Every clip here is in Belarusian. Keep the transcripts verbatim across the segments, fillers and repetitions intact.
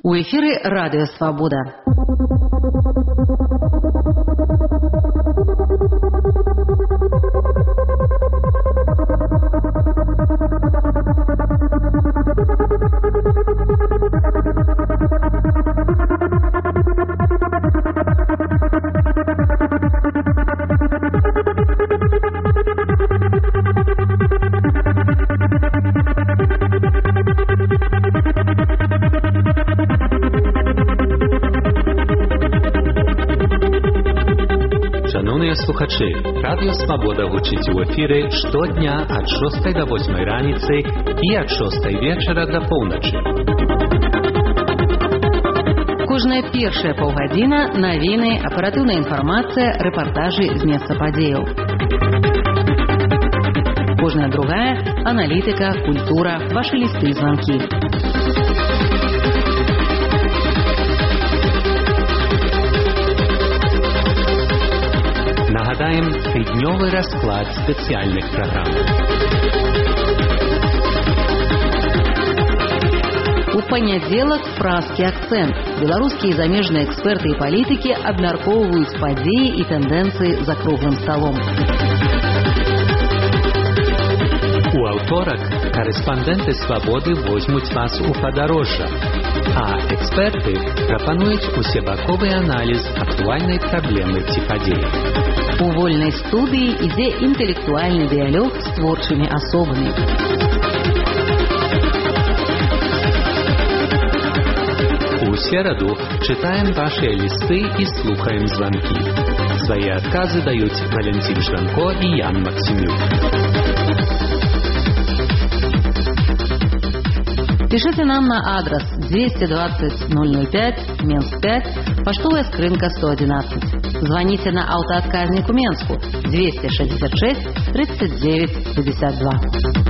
У эфире Радио Свобода. Слухачі, Радіо Свобода гучить у ефірі щодня від шостої до восьмої раніці і від шостої вечора до полночі. Кожная першая паўгадзіна навіны, аператыўная інфармацыя, рэпартажы з месца падзеяў. Кожная другая аналітыка, культура, вашы лісты, званкі. Нагадаем тыднёвы расклад спецыяльных праграм. У панядзелак празкі акцэнт. Беларускія і замежныя эксперты і палітыкі абмяркоўваюць падзеі і тэндэнцыі за круглым сталом. У аўторак карэспандэнты Свабоды возьмуць вас у падарожжа, а эксперты прапануюць усебаковы аналіз актуальнай праблемы ці падзеі. У вольнай студыі ідзе інтэлектуальны дыялог з творчымі асобамі. У сераду чытаем вашыя лісты і слухаем званкі. Свае адказы даюць Валентин Жданко і Ян Максимюк. Пишите нам на адрес двести двадцать ноль ноль пять, Менск пять, поштовая скрынка сто одиннадцать. Звоните на автоотказнику Менску двести шестьдесят шесть тридцать девять пятьдесят два.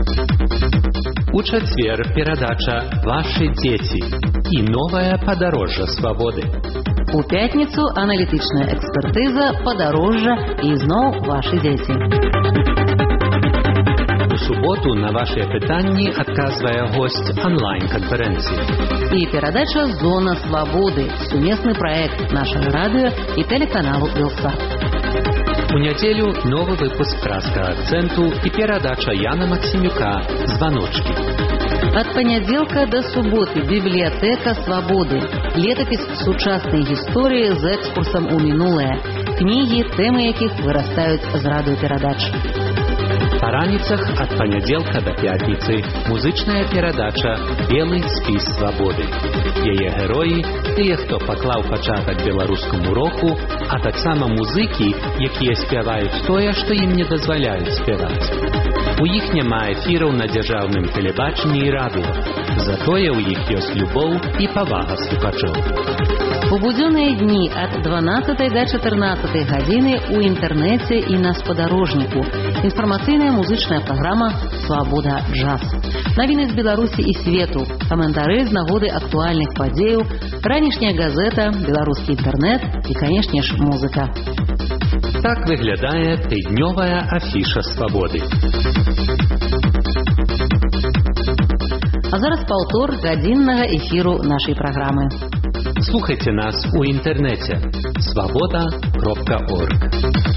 У чацвер перадача «Ваши дети» и новое подорожжа свободы. У пятницу аналитичная экспертиза «Подорожжа» и зноў «Ваши дети». У суботу на ваши пытанні адказвае госць онлайн-конференции. И передача «Зона свободы» – сумесный проект нашего радио и телеканалу «Белсат». У нядзелю новый выпуск «Праска акценту» и передача Яна Максимюка «Звоночки». От понеделька до субботы библиотека свободы. Летопись сучасной истории с экскурсом у минулое. Книги, темы яких вырастают з радыёперадач. Па раніцах ад панядзелка да пятніцы музычная перадача «Белы спіс свабоды». Яе героі – тыя, хто паклаў пачатак беларускаму року, а таксама музыкі, якія спяваюць тое, што ім не дазваляюць спяваць. У іх няма эфіраў на дзяржаўным тэлебачанні і радыё, затое ў іх ёсць любоў і павага слухачоў. У будзённыя дні ад дванаццатай да чатырнаццатай гадзіны ў інтэрнэце і на спадарожніку. Інфармацыйная музычная праграма «Свабода джаз». Навіны з Беларусі і свету, каментары з нагоды актуальных падзеяў, ранішняя газета, беларускі інтэрнэт і, канешне ж, музыка. Так выглядае тыднёвая афіша свабоды. А зараз паўтор гадзіннага эфіру нашай праграмы. Слухайте нас у інтэрнэце свабода кропка орг.